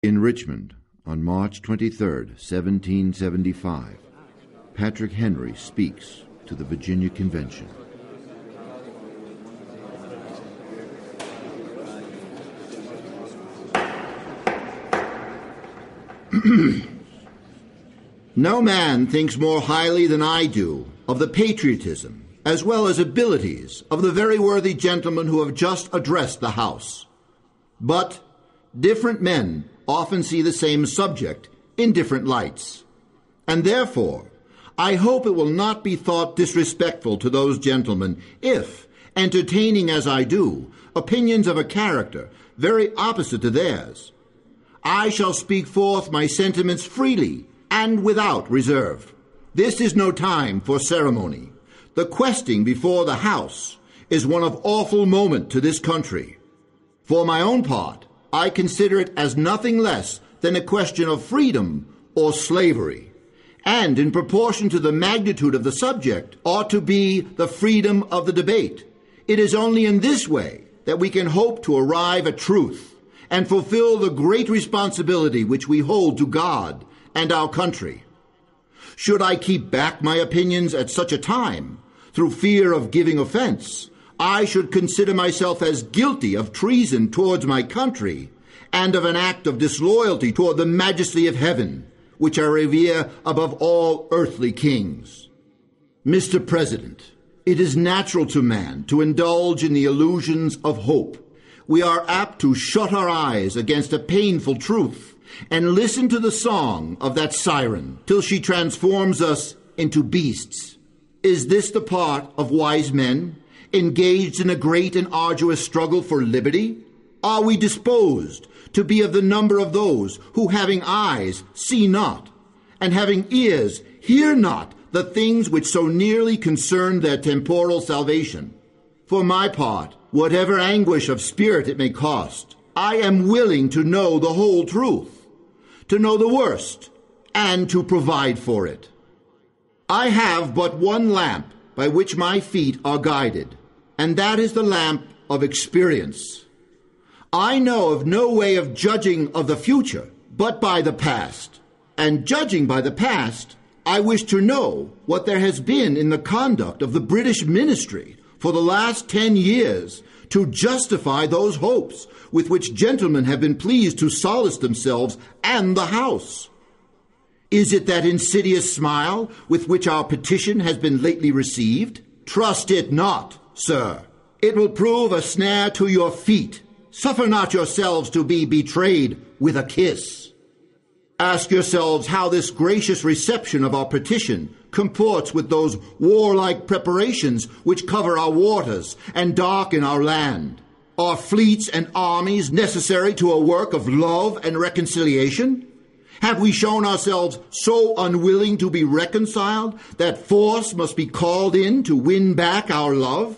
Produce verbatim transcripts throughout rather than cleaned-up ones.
In Richmond, on March twenty-third, seventeen seventy-five, Patrick Henry speaks to the Virginia Convention. No man thinks more highly than I do of the patriotism as well as abilities of the very worthy gentlemen who have just addressed the House. But different men often see the same subject in different lights, and therefore I hope it will not be thought disrespectful to those gentlemen if, entertaining as I do opinions of a character very opposite to theirs, I shall speak forth my sentiments freely and without reserve. This is no time for ceremony. The questing before the House is one of awful moment to this country. For my own part, I consider it as nothing less than a question of freedom or slavery, and in proportion to the magnitude of the subject ought to be the freedom of the debate. It is only in this way that we can hope to arrive at truth and fulfill the great responsibility which we hold to God and our country. Should I keep back my opinions at such a time, through fear of giving offense, I should consider myself as guilty of treason towards my country and of an act of disloyalty toward the majesty of heaven, which I revere above all earthly kings. Mister President, it is natural to man to indulge in the illusions of hope. We are apt to shut our eyes against a painful truth and listen to the song of that siren till she transforms us into beasts. Is this the part of wise men, engaged in a great and arduous struggle for liberty? Are we disposed to be of the number of those who, having eyes, see not, and having ears, hear not the things which so nearly concern their temporal salvation? For my part, whatever anguish of spirit it may cost, I am willing to know the whole truth, to know the worst, and to provide for it. I have but one lamp by which my feet are guided, and that is the lamp of experience. I know of no way of judging of the future but by the past, and judging by the past, I wish to know what there has been in the conduct of the British ministry for the last ten years to justify those hopes with which gentlemen have been pleased to solace themselves and the House. Is it that insidious smile with which our petition has been lately received? Trust it not, sir. It will prove a snare to your feet. Suffer not yourselves to be betrayed with a kiss. Ask yourselves how this gracious reception of our petition comports with those warlike preparations which cover our waters and darken our land. Are fleets and armies necessary to a work of love and reconciliation? Have we shown ourselves so unwilling to be reconciled that force must be called in to win back our love?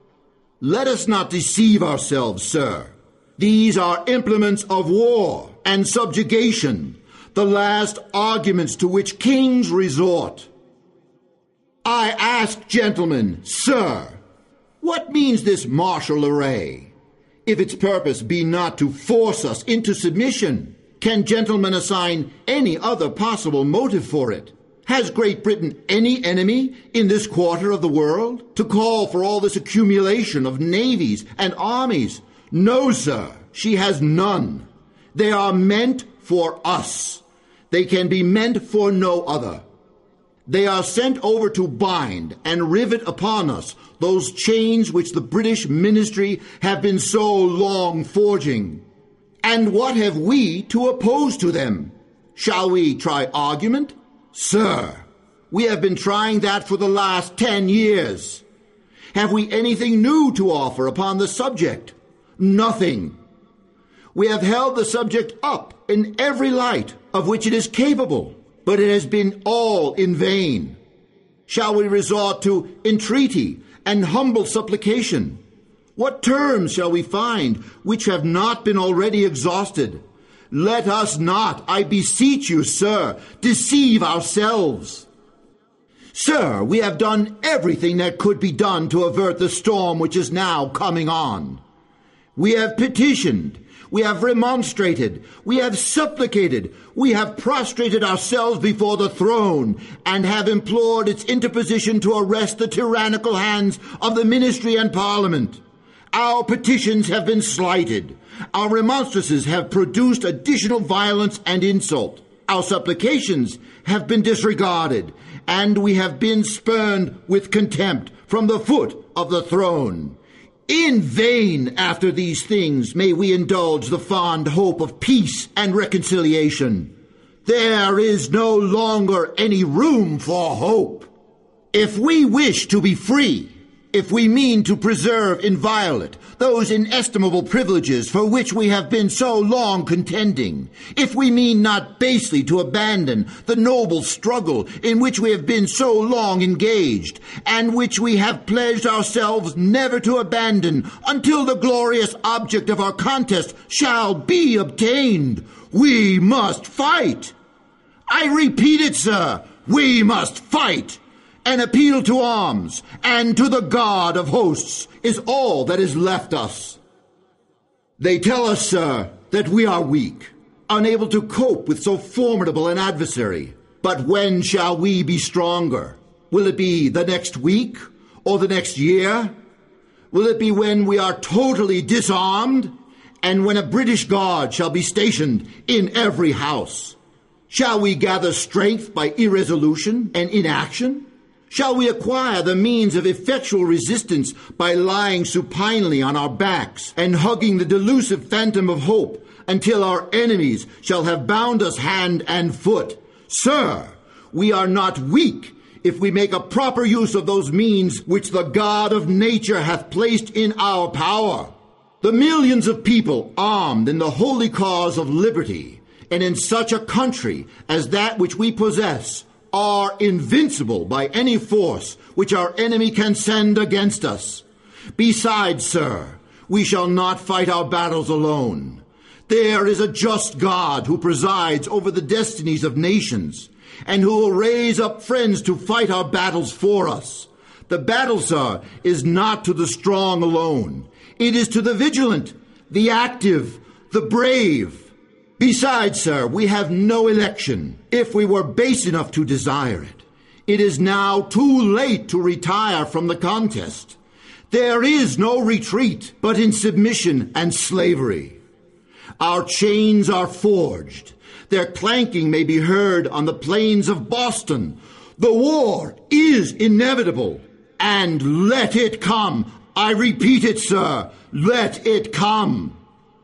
Let us not deceive ourselves, sir. These are implements of war and subjugation, the last arguments to which kings resort. I ask, gentlemen, sir, what means this martial array? If its purpose be not to force us into submission, can gentlemen assign any other possible motive for it? Has Great Britain any enemy in this quarter of the world to call for all this accumulation of navies and armies? No, sir, she has none. They are meant for us. They can be meant for no other. They are sent over to bind and rivet upon us those chains which the British ministry have been so long forging. And what have we to oppose to them? Shall we try argument? Sir, we have been trying that for the last ten years. Have we anything new to offer upon the subject? Nothing. We have held the subject up in every light of which it is capable, but it has been all in vain. Shall we resort to entreaty and humble supplication? What terms shall we find which have not been already exhausted? Let us not, I beseech you, sir, deceive ourselves. Sir, we have done everything that could be done to avert the storm which is now coming on. We have petitioned, We have remonstrated. We have supplicated. We have prostrated ourselves before the throne and have implored its interposition to arrest the tyrannical hands of the ministry and parliament. Our petitions have been slighted. Our remonstrances have produced additional violence and insult. Our supplications have been disregarded, and we have been spurned with contempt from the foot of the throne. In vain, after these things, may we indulge the fond hope of peace and reconciliation. There is no longer any room for hope. If we wish to be free, if we mean to preserve inviolate those inestimable privileges for which we have been so long contending, if we mean not basely to abandon the noble struggle in which we have been so long engaged, and which we have pledged ourselves never to abandon until the glorious object of our contest shall be obtained, we must fight. I repeat it, sir, we must fight. An appeal to arms and to the God of hosts is all that is left us. They tell us, sir, that we are weak, unable to cope with so formidable an adversary. But when shall we be stronger? Will it be the next week or the next year? Will it be when we are totally disarmed and when a British guard shall be stationed in every house? Shall we gather strength by irresolution and inaction? Shall we acquire the means of effectual resistance by lying supinely on our backs and hugging the delusive phantom of hope until our enemies shall have bound us hand and foot? Sir, we are not weak if we make a proper use of those means which the God of nature hath placed in our power. The millions of people armed in the holy cause of liberty, and in such a country as that which we possess, are invincible by any force which our enemy can send against us. Besides, sir, we shall not fight our battles alone. There is a just God who presides over the destinies of nations, and who will raise up friends to fight our battles for us. The battle, sir, is not to the strong alone. It is to the vigilant, the active, the brave. Besides, sir, we have no election, if we were base enough to desire it. It is now too late to retire from the contest. There is no retreat but in submission and slavery. Our chains are forged. Their clanking may be heard on the plains of Boston. The war is inevitable, and let it come. I repeat it, sir, let it come.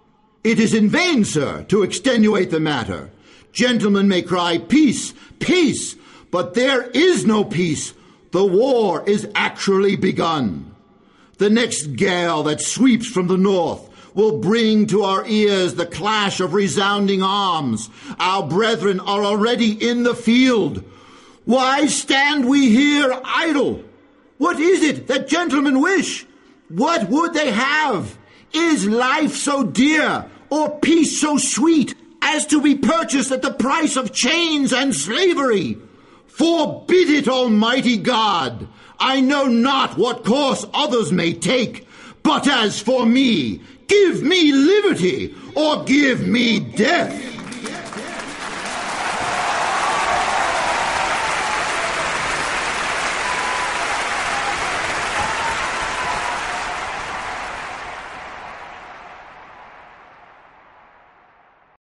It is in vain, sir, to extenuate the matter. Gentlemen may cry, peace, peace, but there is no peace. The war is actually begun. The next gale that sweeps from the north will bring to our ears the clash of resounding arms. Our brethren are already in the field. Why stand we here idle? What is it that gentlemen wish? What would they have? Is life so dear, or peace so sweet, as to be purchased at the price of chains and slavery? Forbid it, Almighty God! I know not what course others may take, but as for me, give me liberty, or give me death!